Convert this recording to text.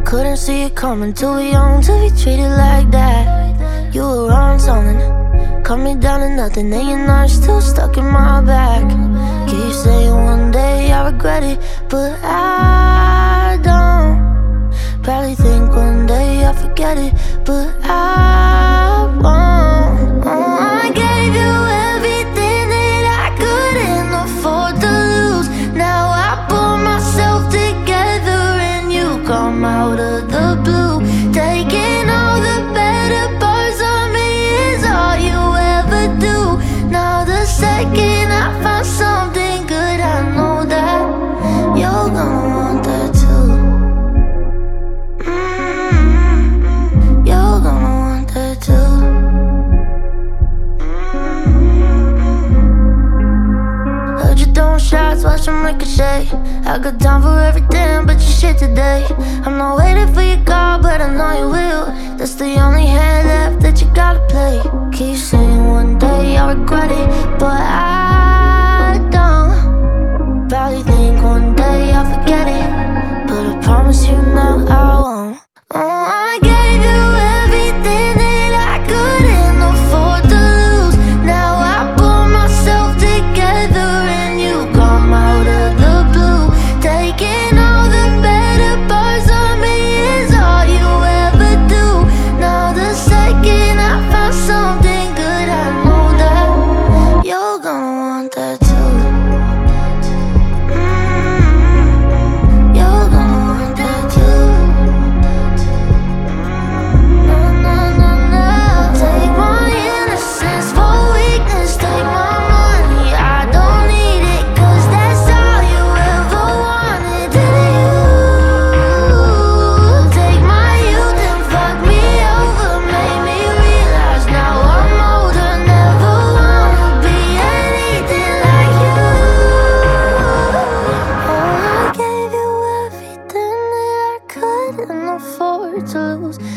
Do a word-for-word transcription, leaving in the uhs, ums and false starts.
Couldn't see it coming, too young to be treated like that. You were on something, cut me down to nothing, and your knife still stuck in my back. Keep saying one day I regret it, but I don't. Probably think one day I forget it, but I won't. Oh, I gave you everything that I couldn't afford to lose. Now I pull myself together and you come out of the blue. Taking all the better parts of me is all you ever do. Now the second I find something good, I know that you're gonna want that too. Mm-hmm. You're gonna want that too. Mm-hmm. Heard you throwing shots, watch them ricochet. I got time for everything but your shit today. I'm not waiting for your call, but I know you will. That's the only hand left that you gotta play. Keep saying one day I'll regret it, but I don't. Probably think one day I'll forget it, but I promise you now I won't. Oh, I gave you everything that I couldn't afford to lose. Now I pull myself together and you come out of the blue. Taking all the better parts of me is all you ever do. Now the second I find something good, I know that you're gonna want that too. Mm-hmm. You're gonna want that too. No, no, no, no. Take my innocence for weakness. Take my money, I don't need it, cause that's all you ever wanted. Did you? Take my youth and fuck me over. Made me realize now I'm older. Never wanna be anything like you. Oh, I gave you everything that I couldn't afford to lose.